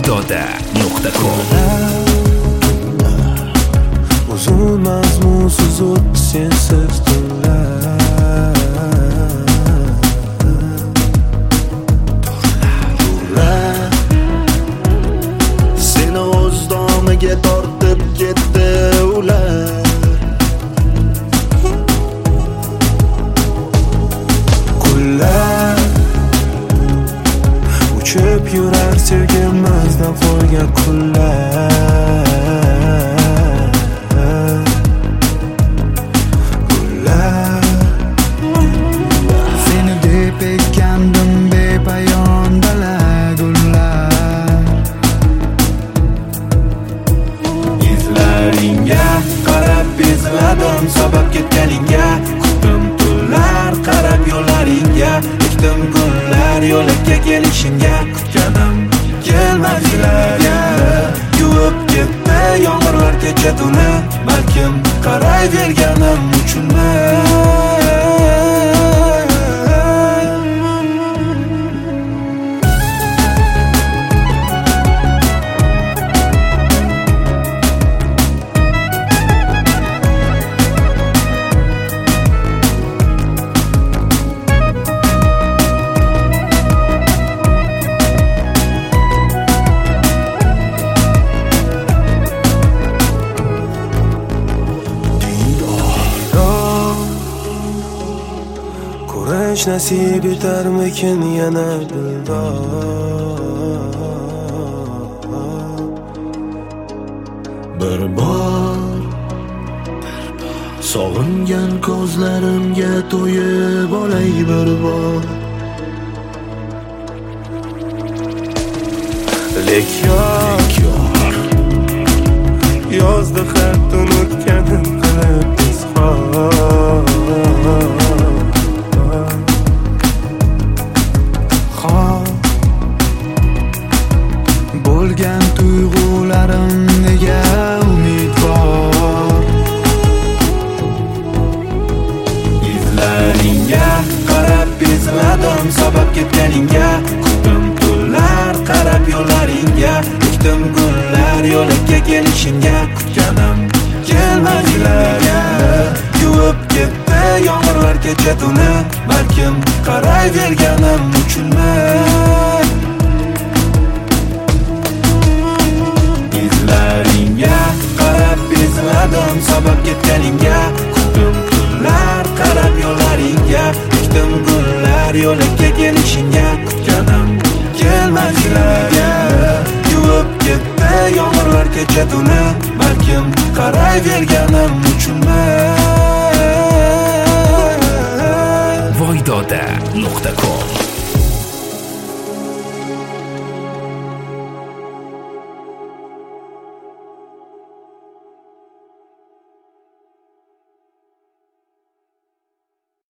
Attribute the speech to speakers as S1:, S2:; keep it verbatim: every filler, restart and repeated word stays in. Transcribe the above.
S1: voydoda nuqta com.
S2: Uzun mazmunsiz o'tdi sensiz tunlar. Turlar seni o'z domiga tortib ketdi ular. Kunlar uchib yurar sevgimizdan qolgan kunlar. Kunlar seni deb ekkandim bepayon dala gullar. Izlaringga qarab bezladim sabab ketganingga. Kutdim tunlar qarab yo'llaringga. Ekdim gullar yo'lakka kelishingga. Kutganim kelmadilarga. Yuvib ketdi yomg'irlar kecha tuni. Balkim qarayverganim uchunmi? Ko'rish nasib etarmikin yana dildor. Bir bor sog'ingan ko'zlarimga to'yib olay bir bor. Lek yor yozdi har tun o'tganim qilib izhor. Bo'lgan tuyg'ularim nega umidvor. Izlaringga qarab bezladim sabab ketganingga. Kutdim tunlar qarab yo'llaringga. Ekdim gullar yo'lakka kelishingga. Kutganim kelmadilarga. Yuvib ketdi yomg'irlar kecha tuni. Balkim qarayverganim uchunmi? Izlaringga qarab bezladim sabab ketganingga. Kutdim tunlar qarab yo'llaringga. Ekdim gullar yo'lakka kelishingga. Kutganim kelmadilarga. Yuvib ketdi yomg'irlar kecha tuni. Balkim qarayverganim uchunmi?
S1: voydoda nuqta com.